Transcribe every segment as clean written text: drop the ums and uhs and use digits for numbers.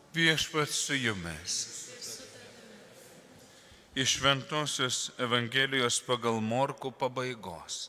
Viešpats su jumis. Iš Šventosios Evangelijos pagal Morkų pabaigos.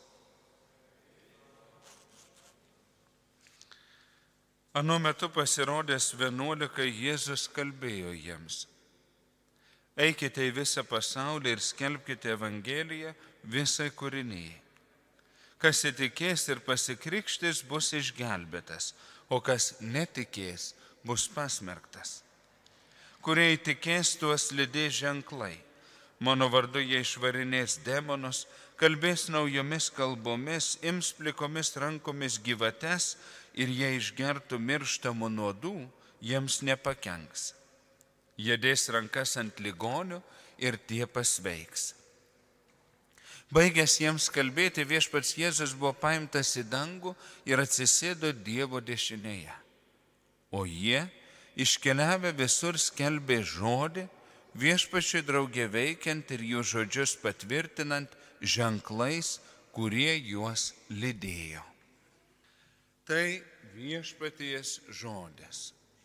Anu metu pasirodęs 11 Jėzus kalbėjo jiems: Eikite į visą pasaulį ir skelbkite Evangeliją visai kūrinijai. Kas įtikės ir pasikrikštys, bus išgelbėtas, o kas netikės, bus pasmerktas. Kurie įtikės, tuos lydės ženklai. Mano vardu jie išvarinės demonus, kalbės naujomis kalbomis, ims plikomis rankomis gyvates ir jie išgertų mirštamų nuodų, jiems nepakenks. Jie dės rankas ant ligonių ir tie pasveiks. Baigęs jiems kalbėti, viešpats Jėzus buvo paimtas į dangų ir atsisėdo Dievo dešinėje. O jie, iškeliavę visur, skelbė žodį, viešpačiui draugė veikiant ir jų žodžius patvirtinant ženklais, kurie juos lydėjo. Tai viešpaties žodis.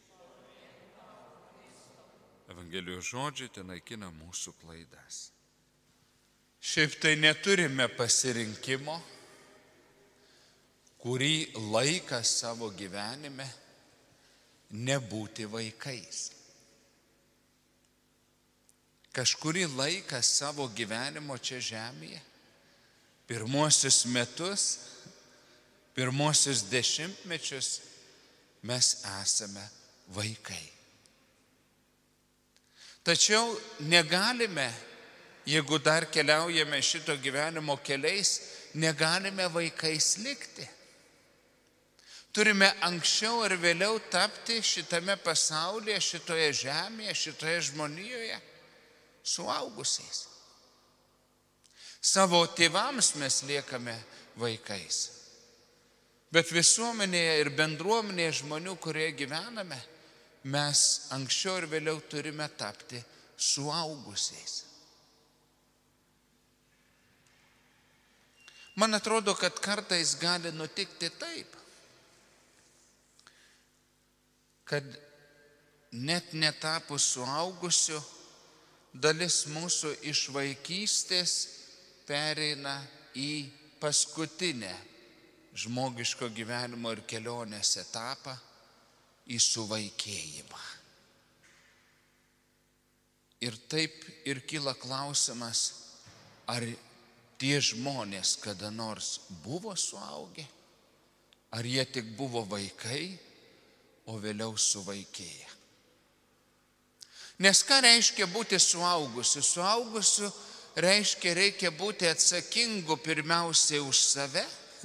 Evangelijos žodžiai ten naikina mūsų klaidas. Šiaip tai neturime pasirinkimo, kurį laiką savo gyvenime nebūti vaikais. Kažkurį laiką savo gyvenimo čia žemėje, pirmuosius metus, pirmuosius dešimtmečius mes esame vaikai. Tačiau negalime, jeigu dar keliaujame šito gyvenimo keliais, negalime vaikais likti. Turime anksčiau ar vėliau tapti šitame pasaulyje, šitoje žemėje, šitoje žmonijoje suaugusiais. Savo tėvams mes liekame vaikais. Bet visuomenėje ir bendruomenėje žmonių, kurie gyvename, mes anksčiau ir vėliau turime tapti suaugusiais. Man atrodo, kad kartais gali nutikti taip, kad net netapus suaugusiu, dalis mūsų iš vaikystės pereina į paskutinę žmogiško gyvenimo ir kelionės etapą, į suvaikėjimą. Ir taip ir kyla klausimas, ar tie žmonės kada nors buvo suaugę, ar jie tik buvo vaikai, o vėliau suvaikėję. Nes ką reiškia būti suaugusiu? Suaugusiu reiškia būti atsakingu pirmiausiai už save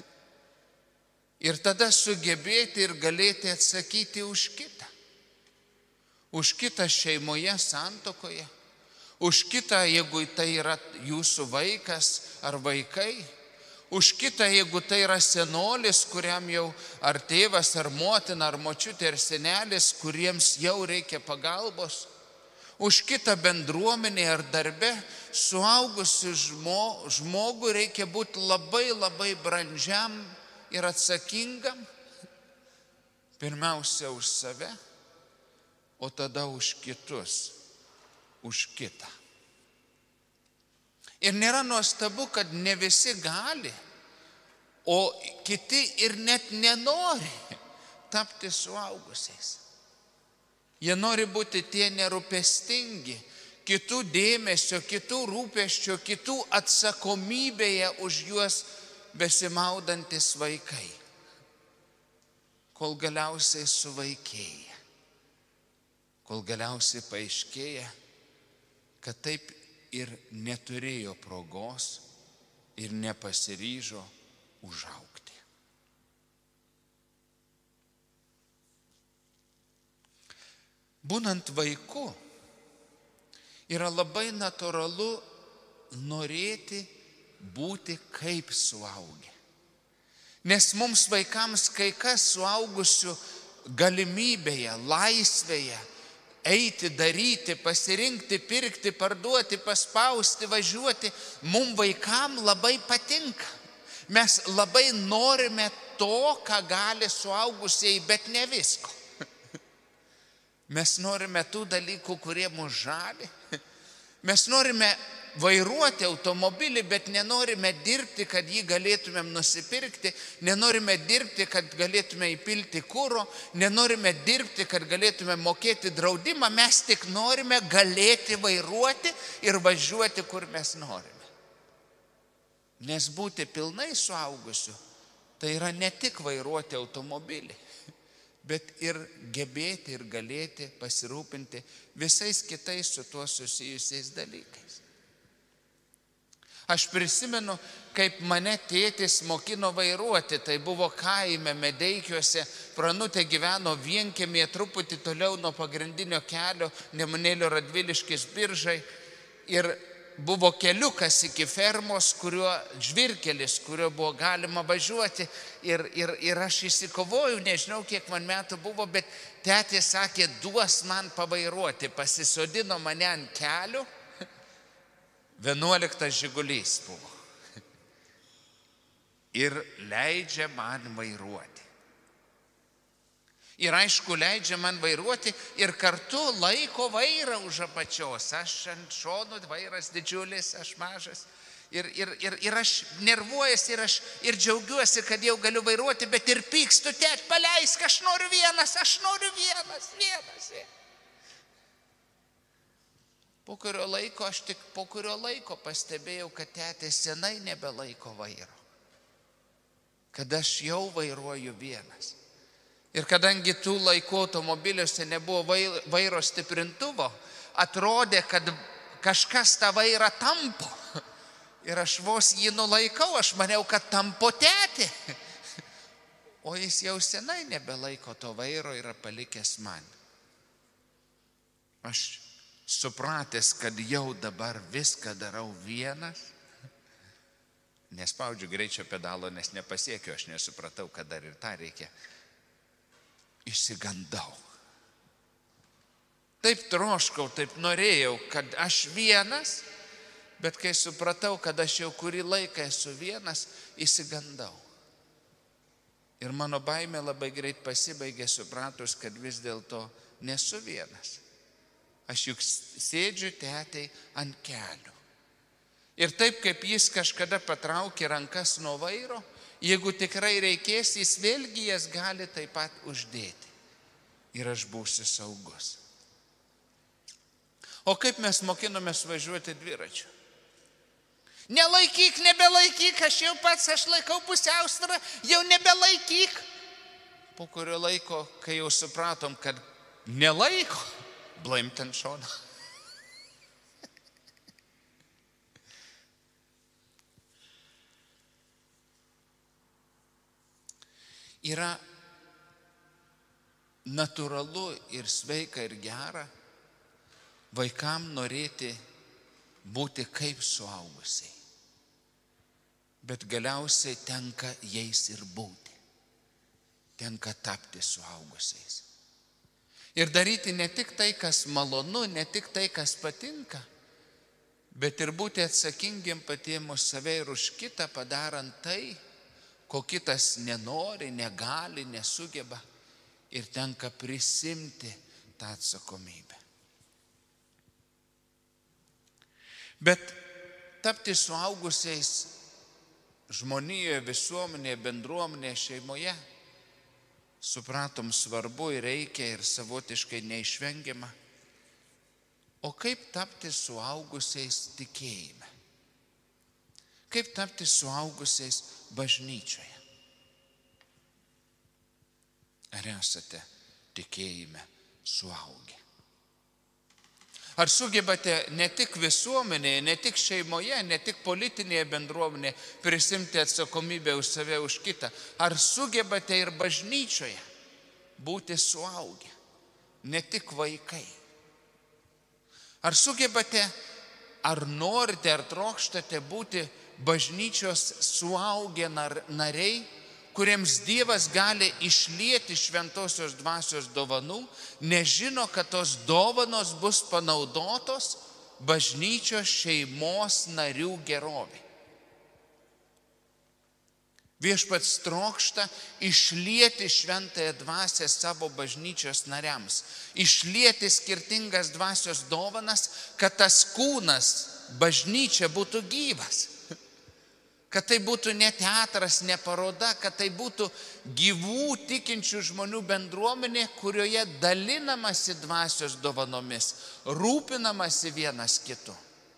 ir tada sugebėti ir galėti atsakyti už kitą. Už kitą šeimoje, santuokoje. Už kitą, jeigu tai yra jūsų vaikas ar vaikai. Už kitą, jeigu tai yra senolis, kuriam jau ar tėvas, ar motina, ar močiutė, ar senelis, kuriems jau reikia pagalbos. Už kitą bendruomenę ar darbe, suaugusiu žmogui reikia būti labai labai brandžiam ir atsakingam. Pirmiausia už save, o tada už kitus, už kitą. Ir nėra nuostabu, kad ne visi gali, o kiti ir net nenori tapti suaugusiais. Jie nori būti tie nerūpestingi, kitų dėmesio, kitų rūpesčio, kitų atsakomybėje už juos besimaudantis vaikai. Kol galiausiai suvaikėja, kol galiausiai paaiškėja, kad taip ir neturėjo progos ir nepasiryžo užaugti. Būnant vaiku, yra labai natūralu norėti būti kaip suaugę. Nes mums vaikams kai kas suaugusių galimybėje, laisvėje, eiti, daryti, pasirinkti, pirkti, parduoti, paspausti, važiuoti, mums vaikam labai patinka. Mes labai norime to, ką gali suaugusieji, bet ne visko. Mes norime tų dalykų, kurie mus žavi. Mes norime vairuoti automobilį, bet nenorime dirbti, kad jį galėtumėm nusipirkti, nenorime dirbti, kad galėtume įpilti kuro, nenorime dirbti, kad galėtume mokėti draudimą, mes tik norime galėti vairuoti ir važiuoti, kur mes norime. Nes būti pilnai suaugusiu, tai yra ne tik vairuoti automobilį, bet ir gebėti ir galėti pasirūpinti visais kitais su tuo susijusiais dalykais. Aš prisimenu, kaip mane tėtis mokino vairuoti, tai buvo kaime Medeikiuose, Pranutė gyveno vienkiemyje truputį toliau nuo pagrindinio kelio, Nemunėlio Radviliškės Biržai, ir buvo keliukas iki fermos, žvyrkelis, kuriuo buvo galima važiuoti, ir aš įsikovojau, nežinau kiek man metų buvo, bet tėtė sakė, duos man pavairuoti, pasisodino mane ant kelių, 11 Žigulys buvo ir leidžia man vairuoti. Ir aišku, leidžia man vairuoti ir kartu laiko vairą už apačios. Aš ant šonų, vairas didžiulis, aš mažas. Ir aš nervuojuosi ir džiaugiuosi, kad jau galiu vairuoti, bet ir pykstu, tėt, paleisk, aš noriu vienas. Po kurio laiko pastebėjau, kad tėtė senai nebelaiko vairo. Kad aš jau vairuoju vienas. Ir kadangi tų laikų automobiliuose nebuvo vairo stiprintuvo, atrodė, kad kažkas tą vairą tampo. Ir aš vos jį nulaikau, aš maniau, kad tampo tėtė. O jis jau senai nebelaiko to vairo, yra palikęs man. Aš supratęs, kad jau dabar viską darau vienas, nespaudžiu greičio pedalo, nes nepasiekiu, aš nesupratau, kad dar ir tą reikia. Išsigandau. Taip troškau, taip norėjau, kad aš vienas, bet kai supratau, kad aš jau kurį laiką esu vienas, išsigandau. Ir mano baimė labai greit pasibaigė, supratus, kad vis dėlto nesu vienas. Aš juk sėdžiu tėtei ant kelių. Ir taip kaip jis kažkada patraukė rankas nuo vairo, jeigu tikrai reikės, jis vėlgi jas gali taip pat uždėti. Ir aš būsiu saugus. O kaip mes mokinomės važiuoti dviračiu? Nelaikyk, nebelaikyk, aš laikau pusiausvyrą, jau nebelaikyk. Po kurio laiko, kai jau supratom, kad nelaiko, blaimt ant šono. Yra natūralu ir sveika ir gera vaikam norėti būti kaip suaugusiai. Bet galiausiai tenka jais ir būti. Tenka tapti suaugusiais. Ir daryti ne tik tai, kas malonu, ne tik tai, kas patinka, bet ir būti atsakingiam patiem už save ir už kitą, padarant tai, ko kitas nenori, negali, nesugeba, ir tenka prisimti tą atsakomybę. Bet tapti suaugusiais žmonijoje, visuomenėje, bendruomenėje, šeimoje, supratom, svarbu ir reikia ir savotiškai neišvengiama. O kaip tapti suaugusiais tikėjime? Kaip tapti suaugusiais bažnyčioje? Ar esate tikėjime suaugę? Ar sugebate ne tik visuomenėje, ne tik šeimoje, ne tik politinėje bendruomenėje prisimti atsakomybę už save, už kitą? Ar sugebate ir bažnyčioje būti suaugę, ne tik vaikai? Ar sugebate, ar norite, ar trokštate būti bažnyčios suaugę nariai, kuriems Dievas gali išlieti šventosios dvasios dovanų, nežino, kad tos dovanos bus panaudotos bažnyčios šeimos narių gerovė? Viešpats trokšta išlieti šventąją dvasią savo bažnyčios nariams, išlieti skirtingas dvasios dovanas, kad tas kūnas, bažnyčia būtų gyvas. Kad tai būtų ne teatras, ne paroda, kad tai būtų gyvų tikinčių žmonių bendruomenė, kurioje dalinamasi dvasios dovanomis, rūpinamasi vienas kitu.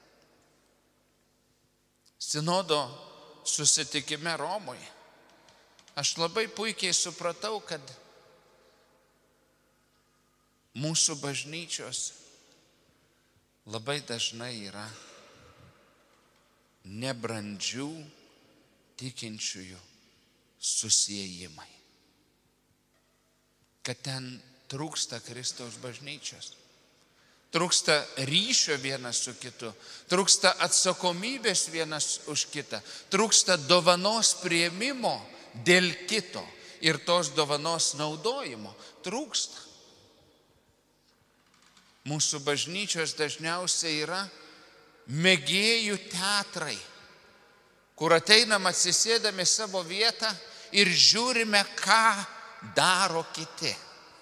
Sinodo susitikime Romoje aš labai puikiai supratau, kad mūsų bažnyčios labai dažnai yra nebrandžių tikinčiųjų susiejimai. Kad ten trūksta Kristaus bažnyčios. Trūksta ryšio vienas su kitu, trūksta atsakomybės vienas už kitą, trūksta dovanos priėmimo dėl kito ir tos dovanos naudojimo. Trūksta. Mūsų bažnyčios dažniausiai yra mėgėjų teatrai, kur ateinam atsisėdami savo vietą ir žiūrime, ką daro kiti.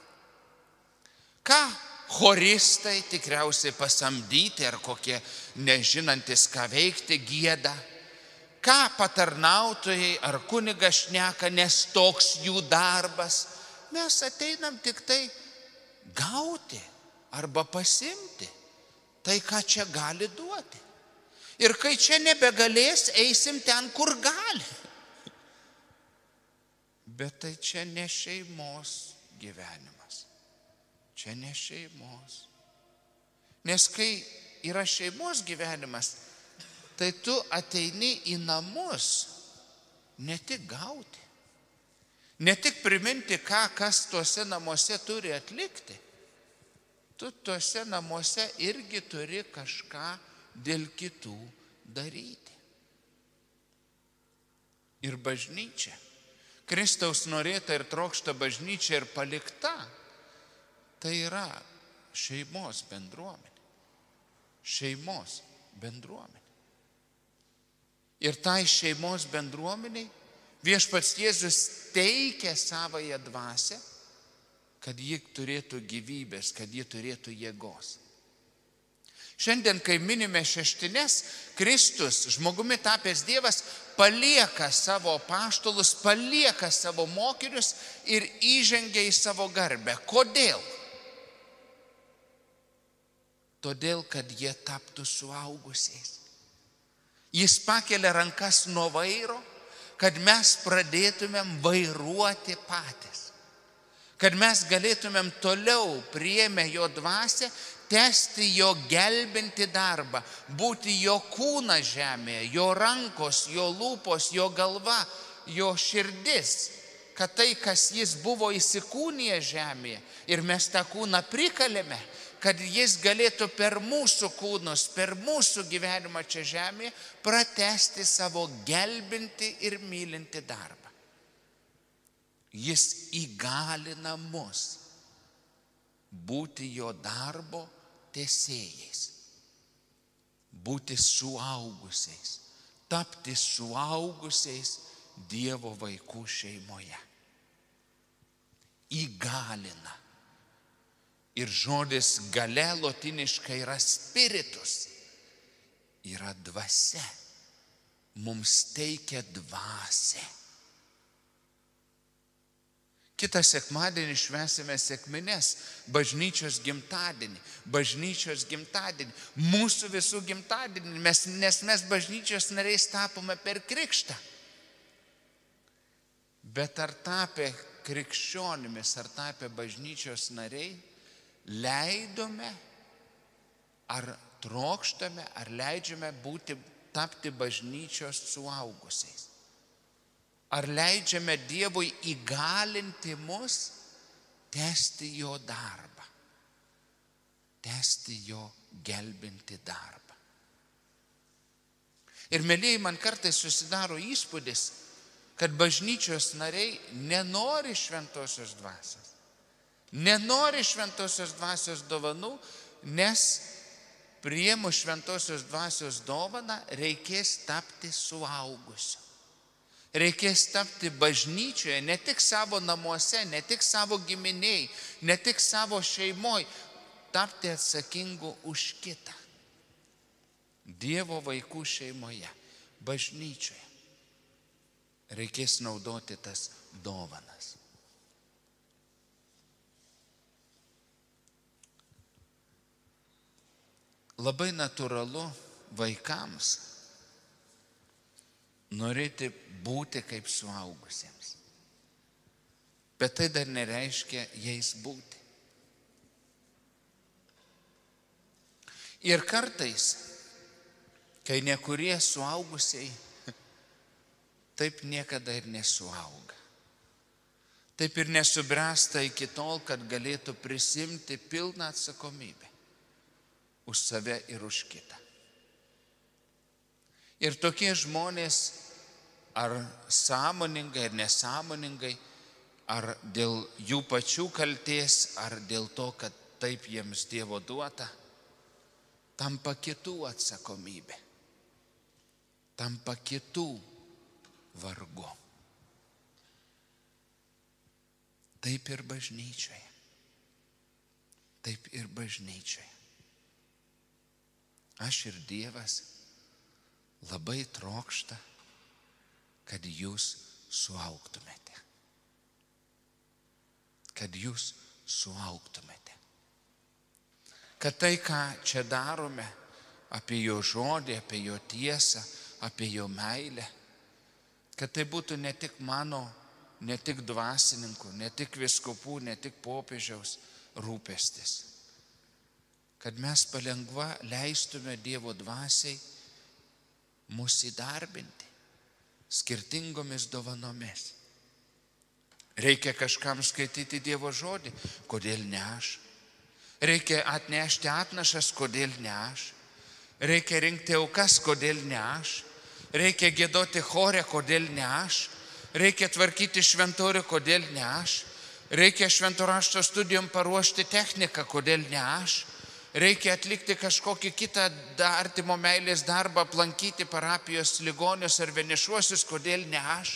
Ką choristai tikriausiai pasamdyti ar kokie nežinantis, ką veikti, gieda. Ką patarnautojai ar kunigas šneka, nes toks jų darbas. Mes ateinam tik tai gauti arba pasimti tai, ką čia gali duoti. Ir kai čia nebegalės, eisim ten, kur gali. Bet tai čia ne šeimos gyvenimas. Čia ne šeimos. Nes kai yra šeimos gyvenimas, tai tu ateini į namus ne tik gauti, ne tik priminti, ką kas tuose namuose turi atlikti. Tu tuose namuose irgi turi kažką dėl kitų daryti. Ir bažnyčia, Kristaus norėta ir trokšta bažnyčia ir palikta, tai yra šeimos bendruomenė. Šeimos bendruomenė. Ir tai šeimos bendruomeniai viešpats Jėzus teikia savąją dvasią, kad ji turėtų gyvybės, kad ji turėtų jėgos. Šiandien, kai minime šeštines, Kristus, žmogumi tapęs Dievas, palieka savo apaštalus, palieka savo mokinius ir įžengia į savo garbę. Kodėl? Todėl, kad jie taptų suaugusiais. Jis pakelia rankas nuo vairo, kad mes pradėtumėm vairuoti patys. Kad mes galėtumėm toliau priėmę jo dvasią, tęsti jo gelbinti darbą, būti jo kūnas žemėje, jo rankos, jo lūpos, jo galva, jo širdis. Kad tai, kas jis buvo įsikūnijęs žemėje ir mes tą kūną prikalėme, kad jis galėtų per mūsų kūnus, per mūsų gyvenimą čia žemėje pratęsti savo gelbinti ir mylinti darbą. Jis įgalina mus būti jo darbo tęsėjais, būti suaugusiais, tapti suaugusiais Dievo vaikų šeimoje. Įgalina. Ir žodis galia lotiniškai yra spiritus, yra dvasia, mums teikia dvasią. Kitą sekmadienį švęsime sekmines, bažnyčios gimtadienį, mūsų visų gimtadienį, nes mes bažnyčios nariais tapome per krikštą. Bet ar tapę krikščionimis, ar tapę bažnyčios nariai, leidome, ar trokštame, ar leidžiame tapti bažnyčios suaugusiais? Ar leidžiame Dievui įgalinti mus tęsti jo darbą, tęsti jo gelbinti darbą? Ir mielieji, man kartais susidaro įspūdis, kad bažnyčios nariai nenori šventosios dvasios. Nenori šventosios dvasios dovanų, nes priėmus šventosios dvasios dovaną reikės tapti suaugusiu. Reikės tapti bažnyčioje, ne tik savo namuose, ne tik savo giminiai, ne tik savo šeimoje, tapti atsakingu už kitą. Dievo vaikų šeimoje, bažnyčioje. Reikės naudoti tas dovanas. Labai natūralu vaikams norėti būti kaip suaugusiems. Bet tai dar nereiškia jais būti. Ir kartais, kai nekurie suaugusiai taip niekada ir nesuauga. Taip ir nesubręsta iki tol, kad galėtų prisimti pilną atsakomybę už save ir už kitą. Ir tokie žmonės, ar sąmoningai, ar nesąmoningai, ar dėl jų pačių kaltės, ar dėl to, kad taip jiems Dievo duota, tampa kitų atsakomybė, tampa kitų vargu. Taip ir bažnyčioje. Taip ir bažnyčioje. Aš ir Dievas labai trokšta, kad jūs suaugtumėte. Kad jūs suaugtumėte. Kad tai, ką čia darome, apie jo žodį, apie jo tiesą, apie jo meilę, kad tai būtų ne tik mano, ne tik dvasininkų, ne tik vyskupų, ne tik popiežiaus rūpestis. Kad mes palengva leistume Dievo dvasiai mus įdarbinti skirtingomis dovanomis. Reikia kažkam skaityti Dievo žodį, kodėl ne aš? Reikia atnešti atnašas, kodėl ne aš? Reikia rinkti aukas, kodėl ne aš? Reikia giedoti chore, kodėl ne aš? Reikia tvarkyti šventorių, kodėl ne aš? Reikia švento rašto studijom paruošti techniką, kodėl ne aš? Reikia atlikti kažkokį kitą artimo meilės darbą, aplankyti parapijos ligonius ar vienišuosius, kodėl ne aš?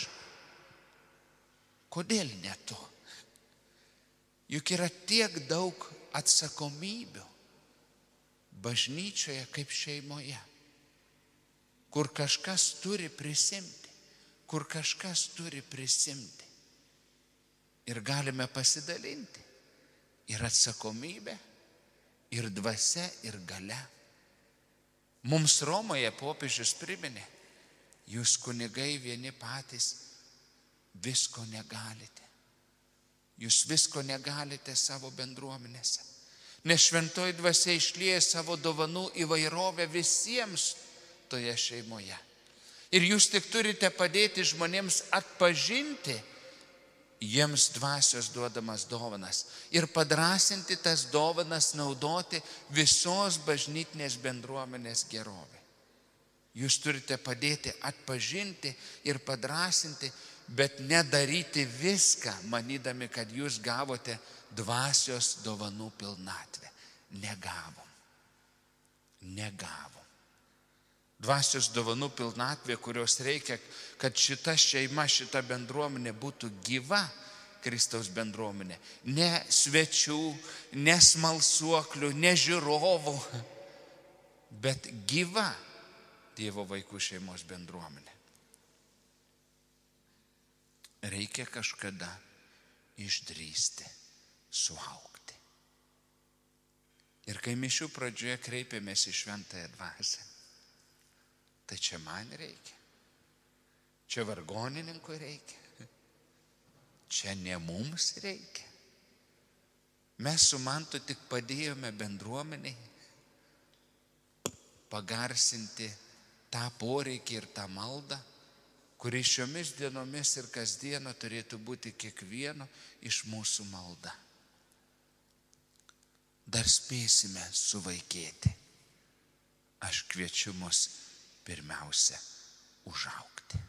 Kodėl ne tu? Juk yra tiek daug atsakomybių bažnyčioje kaip šeimoje, kur kažkas turi prisimti, Ir galime pasidalinti ir atsakomybę, ir dvasia, ir galia. Mums Romoje popiežius priminė, jūs kunigai vieni patys visko negalite. Jūs visko negalite savo bendruomenėse. Nes šventoji dvasia išlieja savo dovanų įvairovę visiems toje šeimoje. Ir jūs tik turite padėti žmonėms atpažinti jiems dvasios duodamas dovanas ir padrąsinti tas dovanas naudoti visos bažnytinės bendruomenės gerovė. Jūs turite padėti atpažinti ir padrąsinti, bet nedaryti viską, manydami, kad jūs gavote dvasios dovanų pilnatvę. Negavom. Dvasios dovanų pilnatvė, kurios reikia, kad šita šeima, šita bendruomenė būtų gyva Kristaus bendruomenė. Ne svečių, ne smalsuoklių, ne žiūrovų, bet gyva Dievo vaikų šeimos bendruomenė. Reikia kažkada išdrįsti, suaugti. Ir kai mišių pradžioje kreipėmės į šventąją dvasią, tai čia man reikia, čia vargonininkui reikia, čia ne mums reikia. Mes su Mantu tik padėjome bendruomeniai pagarsinti tą poreikį ir tą maldą, kuri šiomis dienomis ir kasdieną turėtų būti kiekvieno iš mūsų malda. Dar spėsime suvaikėti. Aš kviečiu mus pirmiausia užaugti.